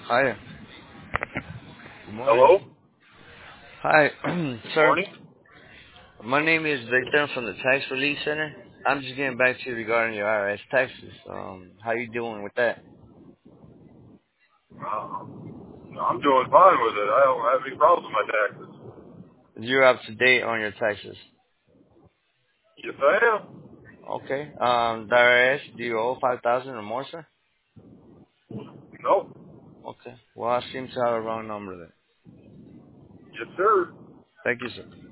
Hi. Good morning. Hello? Hi, sir. Morning? My name is Victor. I'm from the Tax Relief Center. I'm just getting back to you regarding your IRS taxes. How you doing with that? I'm doing fine with it. I don't have any problems with my taxes. You're up to date on your taxes. Yes, I am. Okay. The IRS, do you owe 5,000 or more, sir? No. Okay. Well, I seem to have a wrong number then. Yes, sir. Thank you, sir.